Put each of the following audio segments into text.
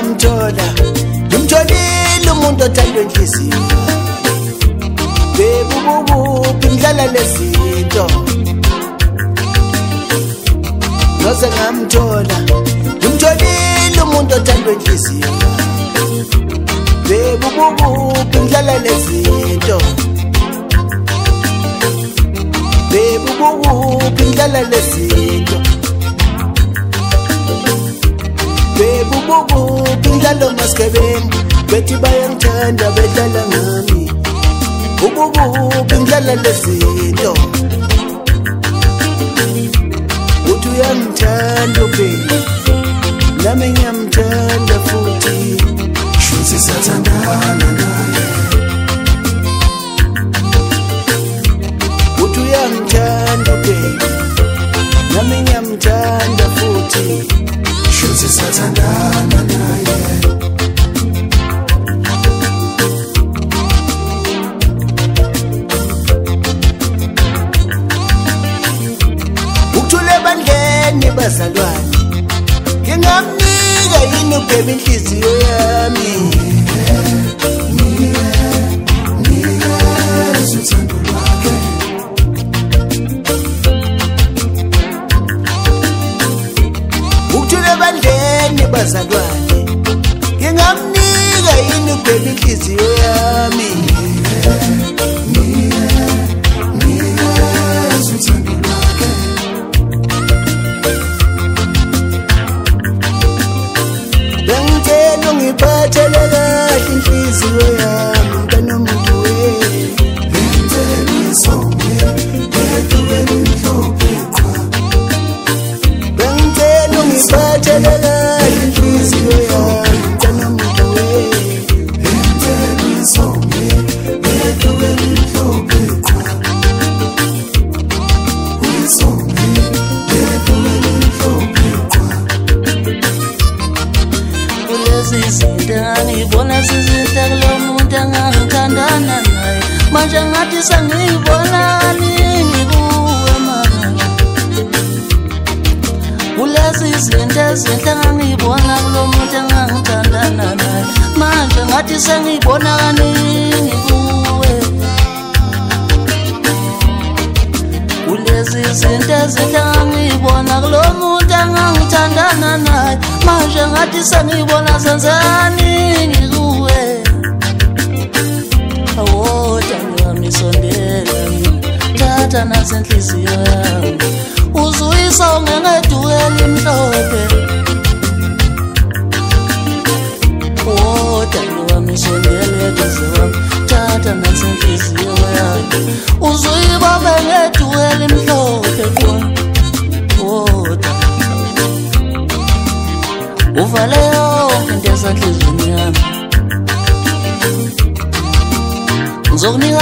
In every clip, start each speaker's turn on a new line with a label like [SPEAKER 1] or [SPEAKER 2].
[SPEAKER 1] ngamthola ngimtholile umuntu othanda inhliziyo bebubuphi ngidlala lezinto ngose ngamthola ngimtholile umuntu othanda inhliziyo bebubuphi ngidlala lezinto bebubuphi ngidlala lezinto bebubuphi ngidlala maskebeni bethi bayangithanda bedlala ngami ububuphi ngidlala lezinto uthi uyangithanda baby nami ngiyamthanda futhi shuthi sathandana naye uthi uyangithanda baby nami ngiyamthanda futhi shuthi sathandana naye ukuthule bandleni bazalwane ngingamnika yini ubhema inhliziyo yami uthando lwakhe ukuthule bandleni bazalwane ngingamnika yini ubhema inhliziyo yami uthando lwakhe bengithela ungiphathele kahle inhliziyo yami mntanomuntu bengithela isonge bedukela imhlophe qha bengithela ungiphathele kahle inhliziyo yami mntanomuntu bengithela isonge bedukela imhlophe qha isonge bedukela imhlophe qha
[SPEAKER 2] ngibona sizinhle kulo muntu engangithandana naye manje ngathi sengibona ngikuwe mama kulezi zinto ezinhle engangibona kulo muntu engangithandana naye manje ngathi sengibona kaningi kuwe kulezi zinto ezinhle engangibona kulo muntu engangithandana naye manje ngathi sengibona senzani ngikuwe awodwa ngisondela thatha nasenhliziyo yami uzuyisonge ngedukela imhlophe awodwa ngisondela eduze wami thatha nasenhliziyo yami uzuyibambe ngedukela imhlophe qwa awodwa uvale yonke into esanhlizweni yami ngizokunika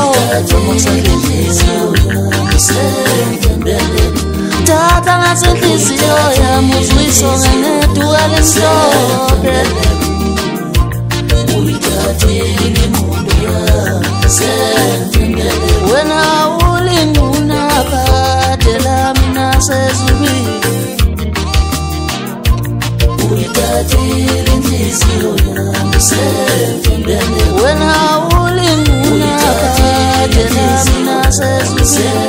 [SPEAKER 2] thatha nasenhliziyo yami uzuyisonge ngedukela imhlophe uyithathile imondo yami wena ulinguna phakathela mina sezulwini uyithathile inhliziyo yami sentembele wena ulinguna phakathela mina sezulwini